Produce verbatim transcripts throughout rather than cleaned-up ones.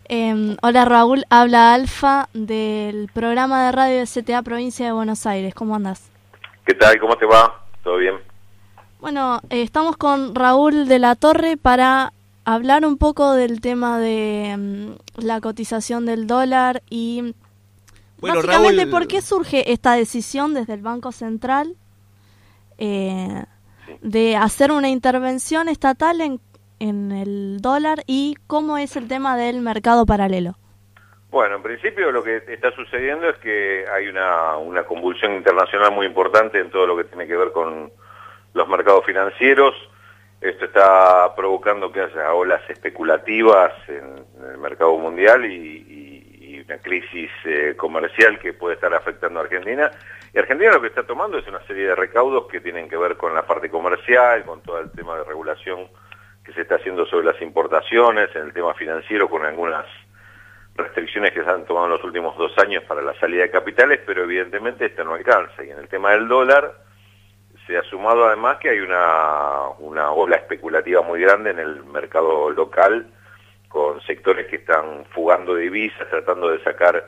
Eh, hola Raúl, habla Alfa del programa de radio de C T A Provincia de Buenos Aires. ¿Cómo andás? ¿Qué tal? ¿Cómo te va? ¿Todo bien? Bueno, eh, estamos con Raúl de la Torre para hablar un poco del tema de um, la cotización del dólar y bueno, básicamente Raúl... por qué surge esta decisión desde el Banco Central eh, sí. de hacer una intervención estatal en en el dólar y cómo es el tema del mercado paralelo. Bueno, en principio lo que está sucediendo es que hay una, una convulsión internacional muy importante en todo lo que tiene que ver con los mercados financieros. Esto está provocando que haya olas especulativas en, en el mercado mundial y, y, y una crisis eh, comercial que puede estar afectando a Argentina. Y Argentina lo que está tomando es una serie de recaudos que tienen que ver con la parte comercial, con todo el tema de regulación que se está haciendo sobre las importaciones, en el tema financiero con algunas restricciones que se han tomado en los últimos dos años para la salida de capitales, pero evidentemente esto no alcanza. Y en el tema del dólar se ha sumado además que hay una, una ola especulativa muy grande en el mercado local, con sectores que están fugando divisas, tratando de sacar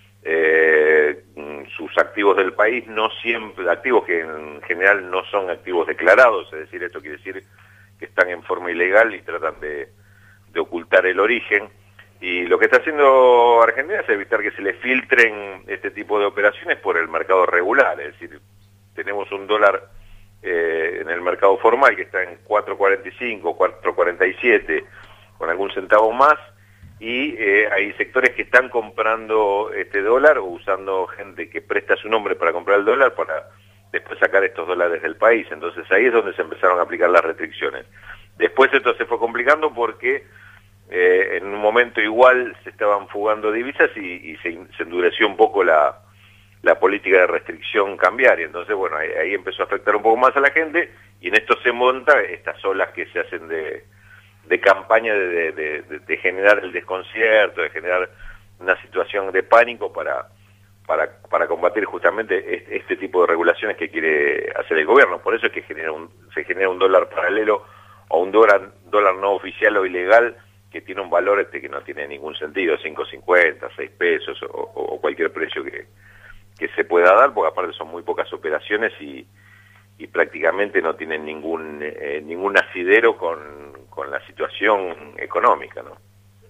eh, sus activos del país, no siempre, activos que en general no son activos declarados, es decir, esto quiere decir que están en forma ilegal y tratan de, de ocultar el origen. Y lo que está haciendo Argentina es evitar que se le filtren este tipo de operaciones por el mercado regular. Es decir, tenemos un dólar eh, en el mercado formal que está en cuatro cuarenta y cinco, cuatro cuarenta y siete, con algún centavo más, y eh, hay sectores que están comprando este dólar o usando gente que presta su nombre para comprar el dólar para después sacar estos dólares del país. Entonces ahí es donde se empezaron a aplicar las restricciones. Después esto se fue complicando porque eh, en un momento igual se estaban fugando divisas y, y se, se endureció un poco la, la política de restricción cambiaria. Entonces, bueno, ahí, ahí empezó a afectar un poco más a la gente y en esto se monta estas olas que se hacen de, de campaña de, de, de, de generar el desconcierto, de generar una situación de pánico para... Para, para combatir justamente este, este tipo de regulaciones que quiere hacer el gobierno. Por eso es que genera un, se genera un dólar paralelo o un dólar, dólar no oficial o ilegal que tiene un valor este que no tiene ningún sentido, cinco cincuenta, seis pesos o, o cualquier precio que, que se pueda dar, porque aparte son muy pocas operaciones y, y prácticamente no tienen ningún, eh, ningún asidero con, con la situación económica, ¿no?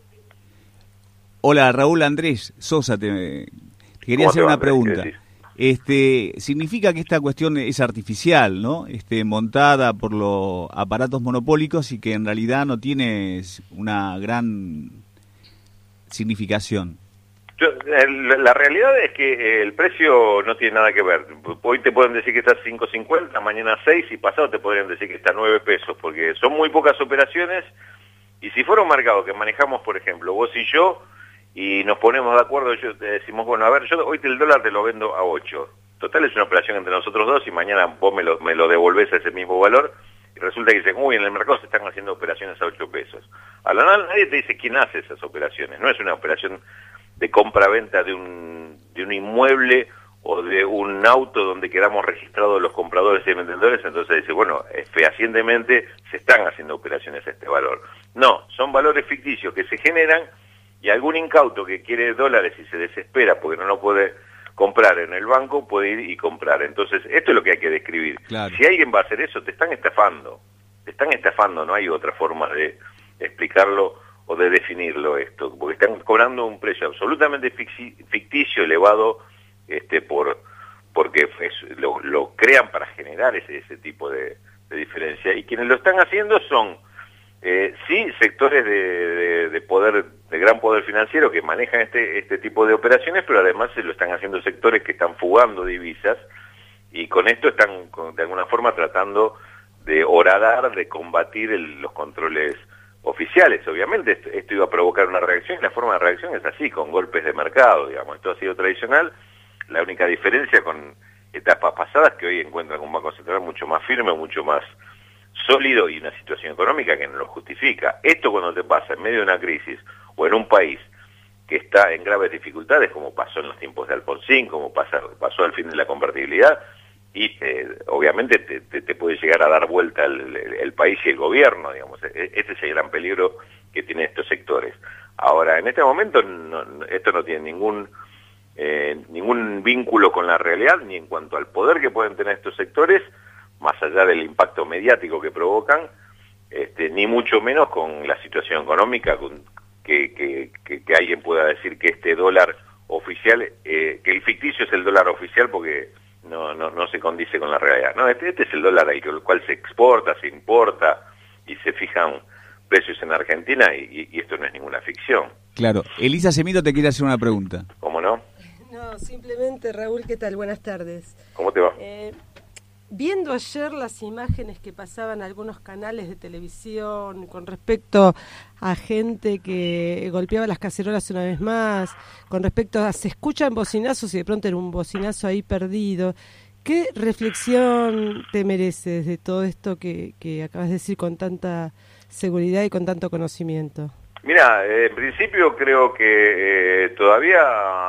Hola, Raúl, Andrés Sosa, te... Quería hacer una pregunta. Este, significa que esta cuestión es artificial, ¿no? Este, montada por los aparatos monopólicos y que en realidad no tiene una gran significación. Yo, la realidad es que el precio no tiene nada que ver. Hoy te pueden decir que está a cinco cincuenta, mañana seis y pasado te podrían decir que está a nueve pesos, porque son muy pocas operaciones y si fuera un mercado que manejamos, por ejemplo, vos y yo, y nos ponemos de acuerdo, yo te decimos, bueno, a ver, yo hoy el dólar te lo vendo a ocho. Total es una operación entre nosotros dos y mañana vos me lo, me lo devolvés a ese mismo valor y resulta que dicen, uy, en el mercado se están haciendo operaciones a ocho pesos. A la nada nadie te dice quién hace esas operaciones. No es una operación de compra-venta de un, de un inmueble o de un auto donde quedamos registrados los compradores y vendedores, entonces dice, bueno, fehacientemente se están haciendo operaciones a este valor. No, son valores ficticios que se generan y algún incauto que quiere dólares y se desespera porque no lo puede comprar en el banco, puede ir y comprar. Entonces, esto es lo que hay que describir. Claro. Si alguien va a hacer eso, te están estafando. Te están estafando, no hay otra forma de explicarlo o de definirlo esto, porque están cobrando un precio absolutamente ficticio, elevado, este, por porque es, lo, lo crean para generar ese, ese tipo de, de diferencia. Y quienes lo están haciendo son... Eh, sí, sectores de, de, de poder, de gran poder financiero que manejan este, este tipo de operaciones, pero además se lo están haciendo sectores que están fugando divisas y con esto están con, de alguna forma tratando de horadar, de combatir el, los controles oficiales. Obviamente esto, esto iba a provocar una reacción y la forma de reacción es así, con golpes de mercado, digamos. Esto ha sido tradicional, la única diferencia con etapas pasadas que hoy encuentran un Banco Central mucho más firme, mucho más sólido y una situación económica que no lo justifica. Esto cuando te pasa en medio de una crisis o en un país que está en graves dificultades, como pasó en los tiempos de Alfonsín, como pasa, pasó al fin de la convertibilidad, y eh, obviamente te, te, te puede llegar a dar vuelta el, el, el país y el gobierno, digamos. Este es el gran peligro que tienen estos sectores. Ahora, en este momento no, no, esto no tiene ningún eh, ningún vínculo con la realidad, ni en cuanto al poder que pueden tener estos sectores, más allá del impacto mediático que provocan, este, ni mucho menos con la situación económica, con, que, que, que, que alguien pueda decir que este dólar oficial, eh, que el ficticio es el dólar oficial porque no, no, no se condice con la realidad. No, este, este es el dólar ahí, con el cual se exporta, se importa y se fijan precios en Argentina y, y esto no es ninguna ficción. Claro. Elisa Semito te quiere hacer una pregunta. ¿Cómo no? No, simplemente, Raúl, ¿qué tal? Buenas tardes. ¿Cómo te va? Eh, viendo ayer las imágenes que pasaban algunos canales de televisión con respecto a gente que golpeaba las cacerolas una vez más, con respecto a se escuchan bocinazos y de pronto era un bocinazo ahí perdido, ¿qué reflexión te mereces de todo esto que, que acabas de decir con tanta seguridad y con tanto conocimiento? Mira, eh, en principio creo que eh, todavía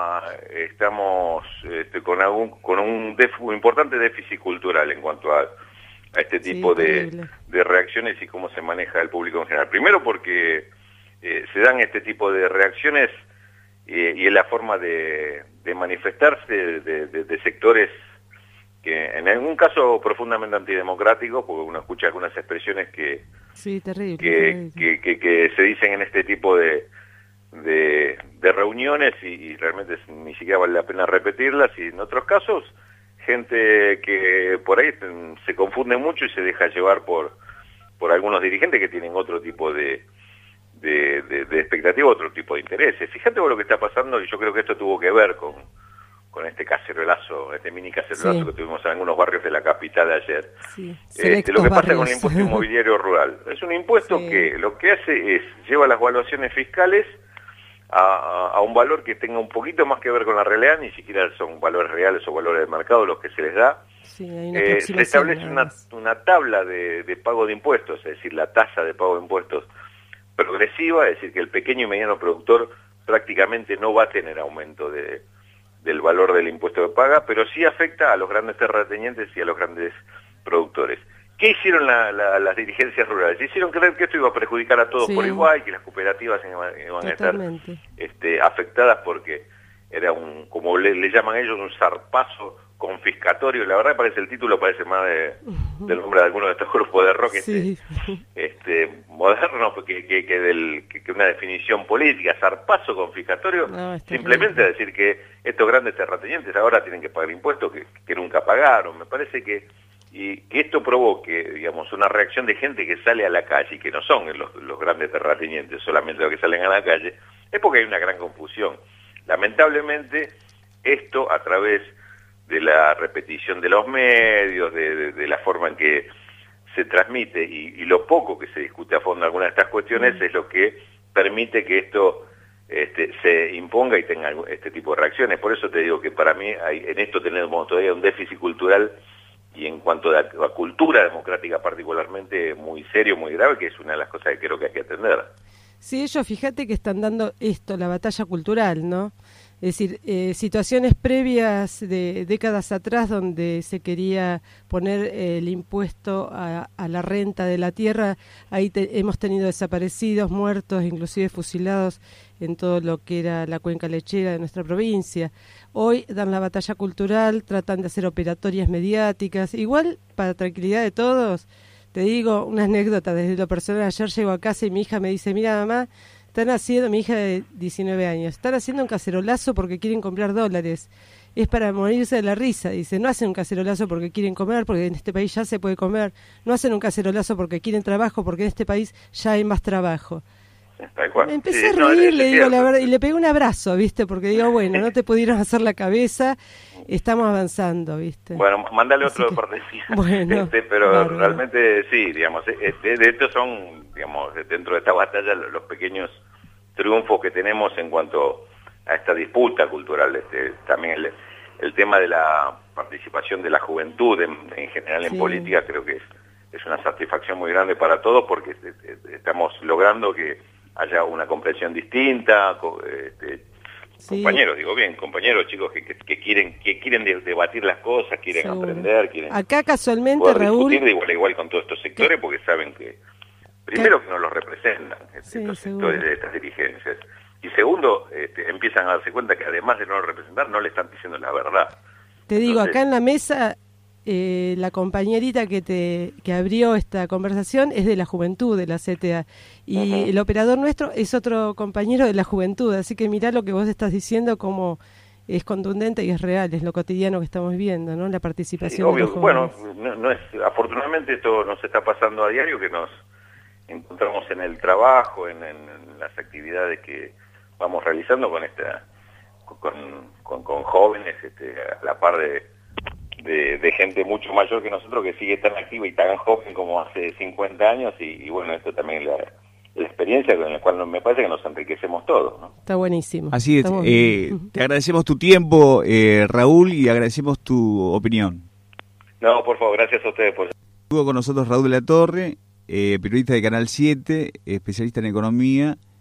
estamos este, con algún con un, def, un importante déficit cultural en cuanto a, a este tipo sí, de, de reacciones y cómo se maneja el público en general. Primero porque eh, se dan este tipo de reacciones eh, y es la forma de, de manifestarse de, de, de sectores que en algún caso profundamente antidemocráticos, porque uno escucha algunas expresiones que sí, terrible, que, terrible. Que, que, que se dicen en este tipo de, de, de reuniones y, y realmente ni siquiera vale la pena repetirlas, y en otros casos gente que por ahí se confunde mucho y se deja llevar por, por algunos dirigentes que tienen otro tipo de, de, de, de expectativa, otro tipo de intereses. Fíjate vos lo que está pasando, y yo creo que esto tuvo que ver con con este cacerolazo, este mini cacerolazo sí. que tuvimos en algunos barrios de la capital ayer. Sí. Este, lo que pasa con el impuesto inmobiliario rural. Es un impuesto sí. que lo que hace es, lleva las valuaciones fiscales a, a un valor que tenga un poquito más que ver con la realidad, ni siquiera son valores reales o valores de mercado los que se les da. Sí, hay una eh, se establece una, una tabla de, de pago de impuestos, es decir, la tasa de pago de impuestos progresiva, es decir, que el pequeño y mediano productor prácticamente no va a tener aumento de del valor del impuesto que paga, pero sí afecta a los grandes terratenientes y a los grandes productores. ¿Qué hicieron la, la, las dirigencias rurales? Hicieron creer que esto iba a perjudicar a todos sí. por igual, que las cooperativas iban, iban a estar este, afectadas porque era un, como le, le llaman ellos, un zarpazo confiscatorio. La verdad parece el título parece más de, del nombre de alguno de estos grupos de rock sí. este, este, modernos que, que, que, del, que, que una definición política. Zarpazo confiscatorio, no, simplemente bien. Decir que estos grandes terratenientes ahora tienen que pagar impuestos que, que nunca pagaron. Me parece que y que esto provoque, digamos, una reacción de gente que sale a la calle y que no son los, los grandes terratenientes solamente los que salen a la calle, es porque hay una gran confusión. Lamentablemente, esto a través de la repetición de los medios, de, de, de la forma en que se transmite y, y lo poco que se discute a fondo algunas de estas cuestiones mm. es lo que permite que esto este, se imponga y tenga este tipo de reacciones. Por eso te digo que para mí hay, en esto tenemos todavía un déficit cultural y en cuanto a la cultura democrática particularmente muy serio, muy grave, que es una de las cosas que creo que hay que atender. Sí, ellos fíjate que están dando esto, la batalla cultural, ¿no? Es decir, eh, situaciones previas de décadas atrás donde se quería poner eh, el impuesto a, a la renta de la tierra, ahí te, hemos tenido desaparecidos, muertos, inclusive fusilados en todo lo que era la cuenca lechera de nuestra provincia. Hoy dan la batalla cultural, tratan de hacer operatorias mediáticas, igual para tranquilidad de todos. Te digo una anécdota desde lo personal. Ayer llego a casa y mi hija me dice, mira mamá, están haciendo, mi hija de diecinueve años, están haciendo un cacerolazo porque quieren comprar dólares. Es para morirse de la risa. Dice, no hacen un cacerolazo porque quieren comer, porque en este país ya se puede comer. No hacen un cacerolazo porque quieren trabajo, porque en este país ya hay más trabajo. Me empecé sí, a reír, no, le digo la verdad, y le pegué un abrazo, ¿viste? Porque digo, bueno, no te pudieron hacer la cabeza, estamos avanzando, ¿viste? Bueno, mándale otro de cortesía. Bueno, este, pero claro. Realmente sí, digamos, este, de estos son, digamos, dentro de esta batalla los pequeños triunfos que tenemos en cuanto a esta disputa cultural. Este, también el, el tema de la participación de la juventud en, en general en sí. política creo que es, es una satisfacción muy grande para todos porque estamos logrando que haya una comprensión distinta, este, sí. compañeros, digo bien, compañeros, chicos que, que, que quieren que quieren debatir las cosas, quieren Seguro. aprender, quieren acá casualmente Raúl discutir de igual a igual con todos estos sectores porque saben que primero que no los representan sí, estos seguro. sectores de estas dirigencias Y segundo, este, empiezan a darse cuenta que además de no representar, no le están diciendo la verdad. Te digo, Entonces, acá en la mesa, eh, la compañerita que te que abrió esta conversación es de la juventud de la C T A. Y uh-huh. el operador nuestro es otro compañero de la juventud. Así que mirá lo que vos estás diciendo, como es contundente y es real, es lo cotidiano que estamos viendo, ¿no? La participación sí, obvio. de los Bueno, jóvenes. no, no es, afortunadamente esto nos está pasando a diario, que nos encontramos en el trabajo, en, en, en las actividades que vamos realizando con esta con, con, con jóvenes este, a la par de, de, de gente mucho mayor que nosotros, que sigue tan activa y tan joven como hace cincuenta años, y, y bueno, esto también es la, la experiencia con la cual me parece que nos enriquecemos todos, ¿no? Está buenísimo. Así es, eh, te agradecemos tu tiempo, eh, Raúl, y agradecemos tu opinión. No, por favor, gracias a ustedes por... Estuvo con nosotros Raúl de la Torre, eh, periodista de Canal siete, especialista en economía,